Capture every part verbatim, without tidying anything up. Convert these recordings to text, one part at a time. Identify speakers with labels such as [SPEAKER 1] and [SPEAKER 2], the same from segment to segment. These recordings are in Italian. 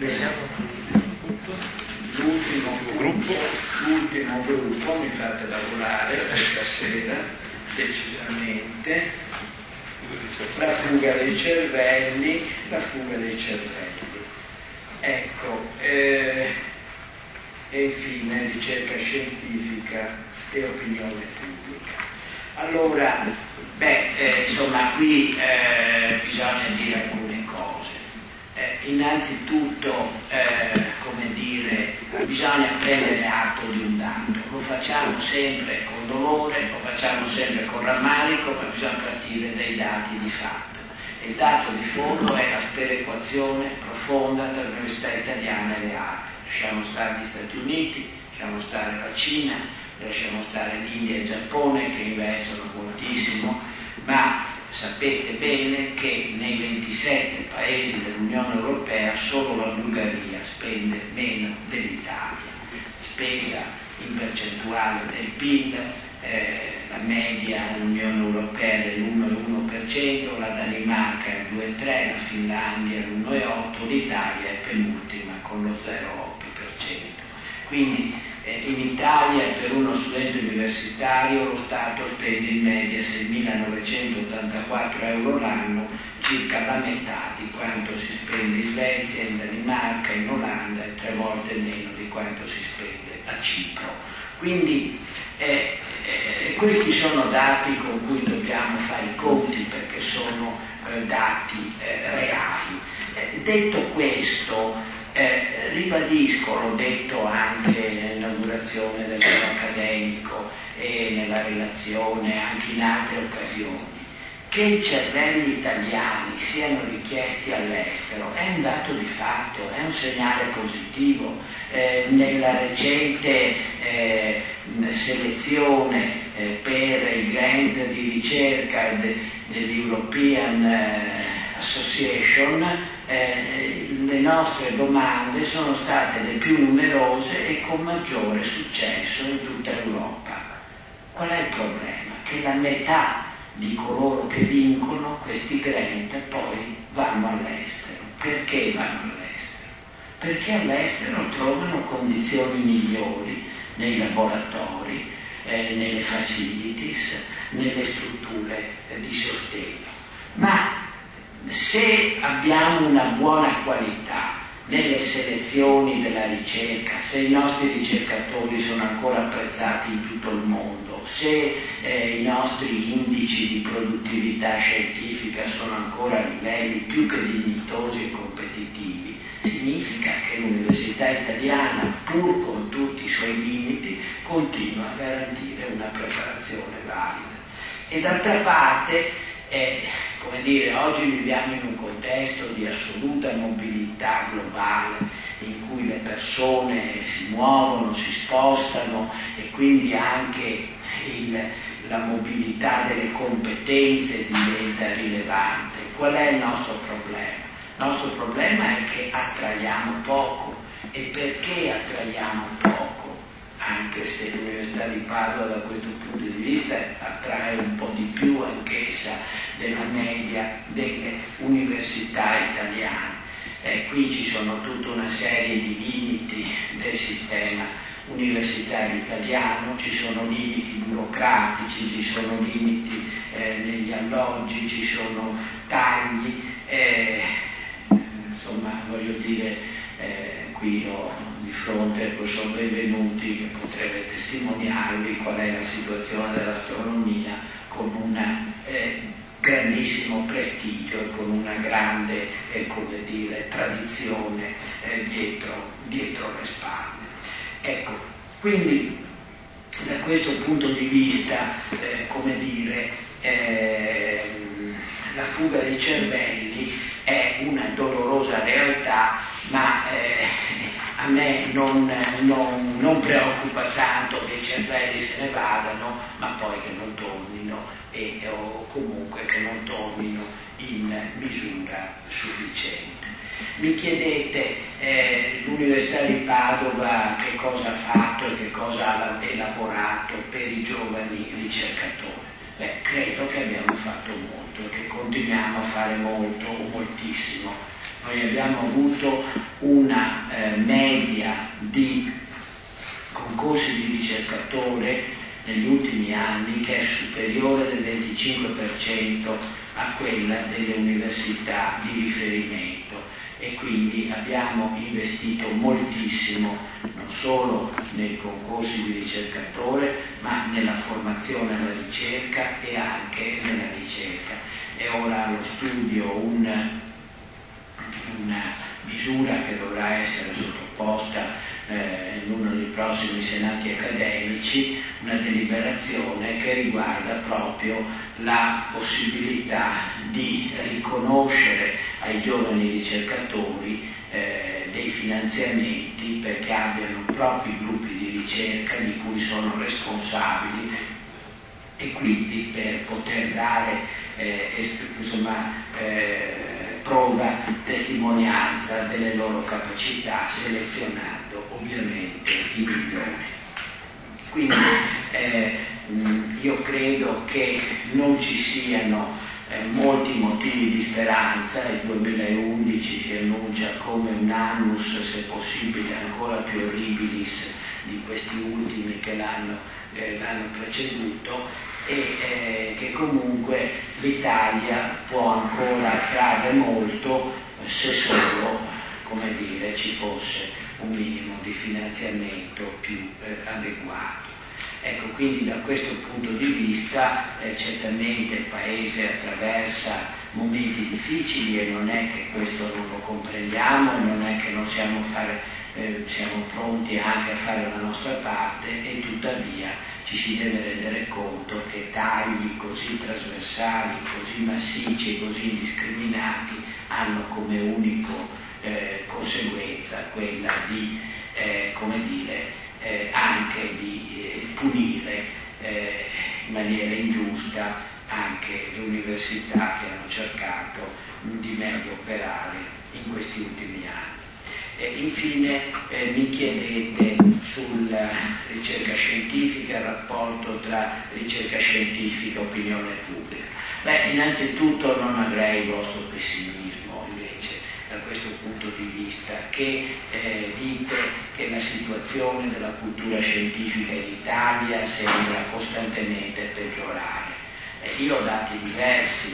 [SPEAKER 1] l'ultimo gruppo, l'ultimo gruppo mi fate lavorare questa sera decisamente, la fuga dei cervelli, la fuga dei cervelli. Ecco, eh, e infine ricerca scientifica e opinione pubblica. Allora, beh, eh, insomma, qui eh, bisogna dire alcune cose. Eh, innanzitutto, eh, come dire, bisogna prendere atto di un dato. Lo facciamo sempre con dolore, lo facciamo sempre con rammarico, ma bisogna partire dai dati di fatto. E il dato di fondo è la sperequazione profonda tra l'università italiana e le altre. Lasciamo stare gli Stati Uniti, lasciamo stare la Cina, lasciamo stare l'India e il Giappone che investono moltissimo, ma sapete bene che nei ventisette paesi dell'Unione Europea solo la Bulgaria spende meno dell'Italia. Spesa in percentuale del P I L, eh, la media dell'Unione Europea è dell'uno virgola uno per cento, la Danimarca è il due virgola tre per cento, la Finlandia è l'uno virgola otto per cento, l'Italia è penultima con lo zero virgola otto per cento. Quindi eh, in Italia per uno studente universitario lo Stato spende in media seimilanovecentottantaquattro euro l'anno, circa la metà di quanto si spende in Svezia, in Danimarca, in Olanda e tre volte meno di quanto si spende a Cipro. Quindi eh, eh, questi sono dati con cui dobbiamo fare i conti perché sono eh, dati eh, reali. Eh, detto questo, Eh, ribadisco, l'ho detto anche nell'inaugurazione del lavoro accademico e nella relazione, anche in altre occasioni, che i cervelli italiani siano richiesti all'estero è un dato di fatto, è un segnale positivo. Eh, nella recente eh, selezione eh, per i grant di ricerca de, dell'European eh, Association, eh, le nostre domande sono state le più numerose e con maggiore successo in tutta Europa. Qual è il problema? Che la metà di coloro che vincono questi grant poi vanno all'estero. Perché vanno all'estero? Perché all'estero trovano condizioni migliori nei laboratori, eh, nelle facilities, nelle strutture eh, di sostegno. Ma se abbiamo una buona qualità nelle selezioni della ricerca, se i nostri ricercatori sono ancora apprezzati in tutto il mondo, se eh, i nostri indici di produttività scientifica sono ancora a livelli più che dignitosi e competitivi, significa che l'università italiana, pur con tutti i suoi limiti, continua a garantire una preparazione valida. E d'altra parte, eh, come dire, oggi viviamo in un contesto di assoluta mobilità globale in cui le persone si muovono, si spostano e quindi anche il, la mobilità delle competenze diventa rilevante. Qual è il nostro problema? Il nostro problema è che attraiamo poco. E perché attraiamo poco? Anche se l'Università di Padova da questo punto di vista attrae un po' di più anch'essa della media delle università italiane. Eh, qui ci sono tutta una serie di limiti del sistema universitario italiano, ci sono limiti burocratici, ci sono limiti eh, negli alloggi, ci sono tagli, eh, insomma voglio dire, eh, qui ho di fronte al professor Benvenuti che potrebbe testimoniarvi qual è la situazione dell'astronomia con un eh, grandissimo prestigio e con una grande eh, come dire, tradizione eh, dietro, dietro le spalle. Ecco, quindi da questo punto di vista, eh, come dire, eh, la fuga dei cervelli è una dolorosa realtà, ma eh, a me non, non, non preoccupa tanto che i cervelli se ne vadano, ma poi che non tornino e, o comunque che non tornino in misura sufficiente. Mi chiedete eh, l'Università di Padova che cosa ha fatto e che cosa ha elaborato per i giovani ricercatori. Beh, credo che abbiamo fatto molto e che continuiamo a fare molto, moltissimo. Noi abbiamo avuto una negli ultimi anni che è superiore del venticinque per cento a quella delle università di riferimento, e quindi abbiamo investito moltissimo non solo nei concorsi di ricercatore, ma nella formazione alla ricerca e anche nella ricerca. È ora allo studio un, una misura che dovrà essere sottoposta eh, in uno dei prossimi senati accademici, una deliberazione che riguarda proprio la possibilità di riconoscere ai giovani ricercatori eh, dei finanziamenti perché abbiano propri gruppi di ricerca di cui sono responsabili, e quindi per poter dare eh, insomma, eh, prova, testimonianza delle loro capacità, selezionando ovviamente i migliori. Quindi eh, io credo che non ci siano eh, molti motivi di speranza. Il duemilaundici si annuncia come un annus, se possibile ancora più horribilis di questi ultimi che l'hanno, eh, l'hanno preceduto, e eh, che comunque l'Italia può ancora trarre molto se solo, come dire, ci fosse un minimo di finanziamento più eh, adeguato. Ecco, quindi da questo punto di vista eh, certamente il Paese attraversa momenti difficili, e non è che questo non lo comprendiamo, e non è che non siamo, fare, eh, siamo pronti anche a fare la nostra parte, e tuttavia ci si deve rendere conto che tagli così trasversali, così massicci e così indiscriminati hanno come unico eh, conseguenza quella di, eh, come dire, eh, anche di eh, punire eh, in maniera ingiusta anche le università che hanno cercato di meglio operare in questi ultimi anni. E infine eh, mi chiedete sulla ricerca scientifica, il rapporto tra ricerca scientifica e opinione pubblica. Beh, innanzitutto non avrei il vostro pessimismo invece da questo punto di vista, che eh, dite che la situazione della cultura scientifica in Italia sembra costantemente peggiorare. Eh, io ho dati diversi,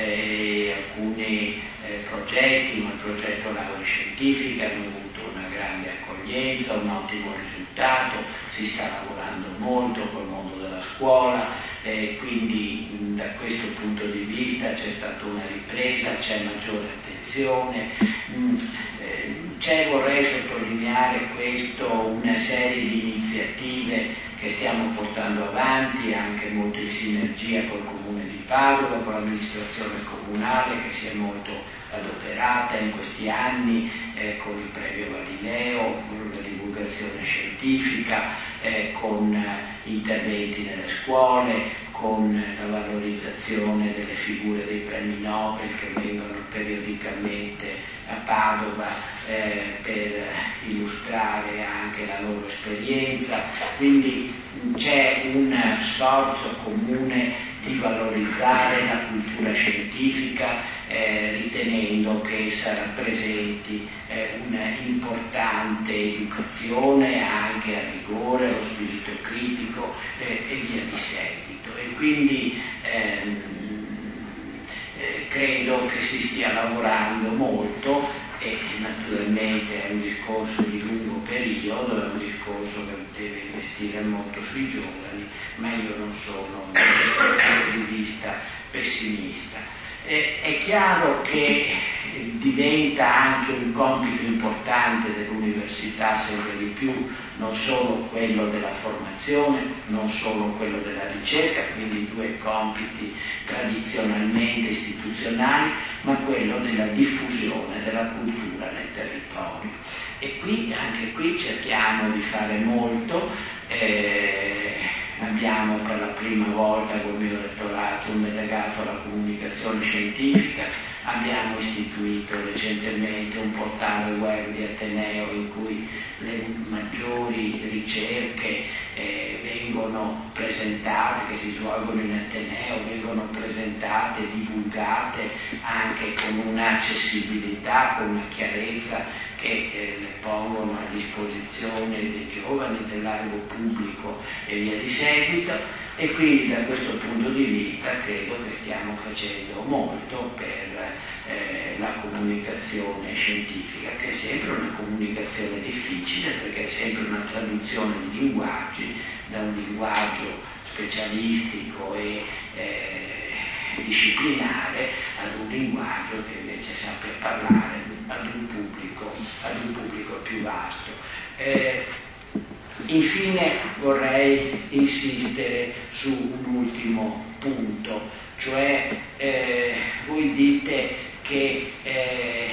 [SPEAKER 1] eh, alcuni eh, progetti, ma il progetto laurea scientifica hanno avuto una grande accoglienza, un ottimo risultato, si sta lavorando molto col mondo della scuola, eh, quindi mh, da questo punto di vista c'è stata una ripresa, c'è maggiore attenzione, mh, eh, c'è, vorrei sottolineare questo, una serie di iniziative che stiamo portando avanti anche molto in sinergia col Comune di Padova, con l'amministrazione comunale che si è molto adoperata in questi anni eh, con il premio Galileo, con la divulgazione scientifica, eh, con eh, interventi nelle scuole, con la valorizzazione delle figure dei premi Nobel che vengono periodicamente a Padova eh, per illustrare anche la loro esperienza. Quindi c'è un sforzo comune di valorizzare la cultura scientifica, eh, ritenendo che essa rappresenti eh, un'importante educazione anche al rigore, allo spirito critico eh, e via di seguito. E quindi ehm, eh, credo che si stia lavorando molto, e naturalmente è un discorso di lungo periodo, è un discorso che deve investire molto sui giovani, ma io non sono da questo punto di vista pessimista. Eh, è chiaro che diventa anche un compito importante dell'università sempre di più, non solo quello della formazione, non solo quello della ricerca, quindi due compiti tradizionalmente istituzionali, ma quello della diffusione della cultura nel territorio. E qui, anche qui cerchiamo di fare molto. Eh, abbiamo per la prima volta col mio rettorato un delegato alla comunicazione scientifica, abbiamo istituito recentemente un portale web di Ateneo in cui le maggiori ricerche eh, vengono vengono presentate, che si svolgono in Ateneo, vengono presentate, divulgate anche con un'accessibilità, con una chiarezza che eh, le pongono a disposizione dei giovani, del largo pubblico e via di seguito. E quindi da questo punto di vista credo che stiamo facendo molto per eh, la comunicazione scientifica, che è sempre una comunicazione difficile, perché è sempre una traduzione di linguaggi da un linguaggio specialistico e eh, disciplinare ad un linguaggio che invece sappia parlare ad un pubblico, ad un pubblico più vasto. Eh, Infine vorrei insistere su un ultimo punto, cioè eh, voi dite che eh,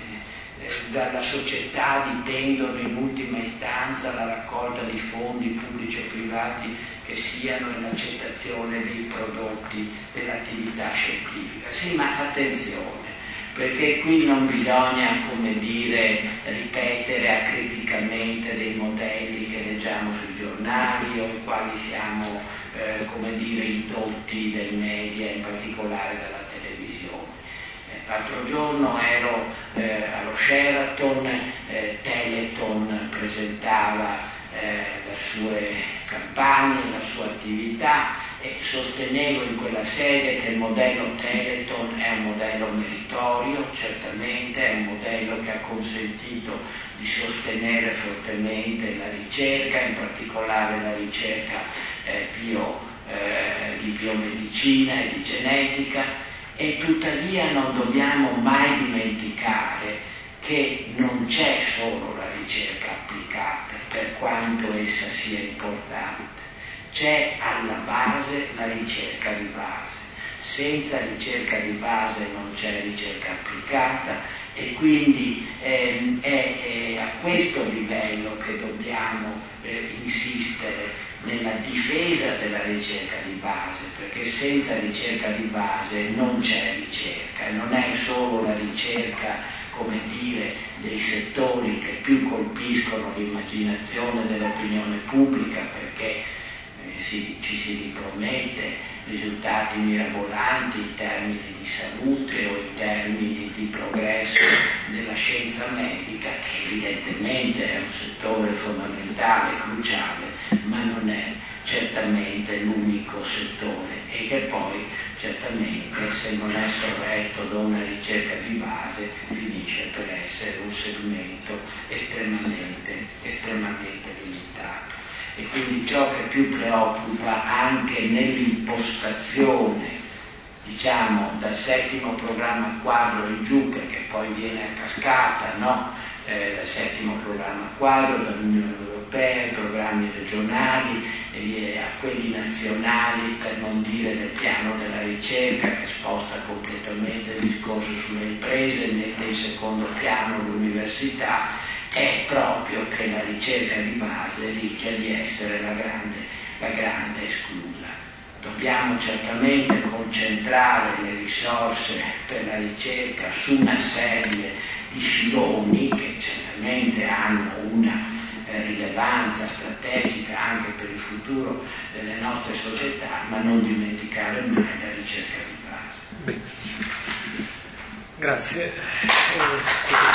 [SPEAKER 1] dalla società dipendono in ultima istanza la raccolta di fondi pubblici e privati che siano e l'accettazione dei prodotti dell'attività scientifica. Sì, ma attenzione, perché qui non bisogna, come dire, ripetere acriticamente dei modelli che leggiamo sui giornali o ai quali siamo, eh, come dire, indotti dai media, in particolare dalla televisione. Eh, l'altro giorno ero eh, allo Sheraton, eh, Teleton presentava eh, le sue campagne, la sua attività, e sostenevo in quella sede che il modello Teleton è un modello meritorio, certamente è un modello che ha consentito di sostenere fortemente la ricerca, in particolare la ricerca eh, bio, eh, di biomedicina e di genetica, e tuttavia non dobbiamo mai dimenticare che non c'è solo la ricerca applicata, per quanto essa sia importante. C'è alla base la ricerca di base. Senza ricerca di base non c'è ricerca applicata, e quindi ehm, è, è a questo livello che dobbiamo eh, insistere nella difesa della ricerca di base, perché senza ricerca di base non c'è ricerca, e non è solo la ricerca, come dire, dei settori che più colpiscono l'immaginazione dell'opinione pubblica, perché Si, ci si ripromette risultati mirabolanti in termini di salute o in termini di progresso della scienza medica, che evidentemente è un settore fondamentale, cruciale, ma non è certamente l'unico settore, e che poi certamente, se non è sorretto da una ricerca di base, finisce per essere un segmento estremamente, estremamente limitato. E quindi ciò che più preoccupa anche nell'impostazione, diciamo, dal settimo programma quadro in giù, perché poi viene a cascata, no? Eh, dal settimo programma quadro, dall'Unione Europea, ai programmi regionali e a quelli nazionali, per non dire del piano della ricerca, che sposta completamente il discorso sulle imprese, mette in secondo piano l'università, è proprio che la ricerca di base rischia di essere la grande, la grande esclusa. Dobbiamo certamente concentrare le risorse per la ricerca su una serie di filoni che certamente hanno una eh, rilevanza strategica anche per il futuro delle nostre società, ma non dimenticare mai la ricerca di base.
[SPEAKER 2] Bene. Grazie.